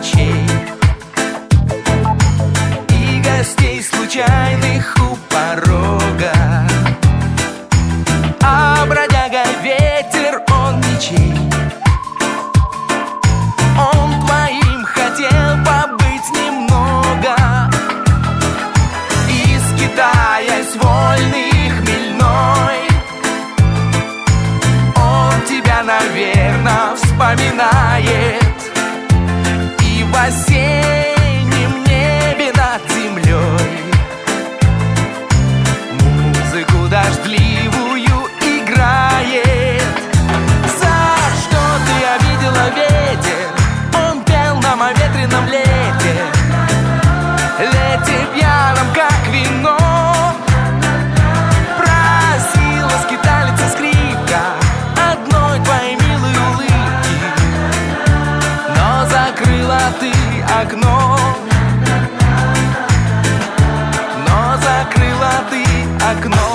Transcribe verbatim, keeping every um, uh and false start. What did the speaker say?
ночей и гостей случайных у порога. А бродяга ветер, он ничей, он твоим хотел побыть немного, и скитаясь вольный хмельной, он тебя, наверно, вспоминает. И в осеннем небе над землей музыку дождливую играет. За что ты обидела ветер? Он пел нам о ветреном лете, лете пьяном, как вино. Просила скиталица скрипка одной твоей милой улыбки, но закрыла ты окно, но закрыла ты окно.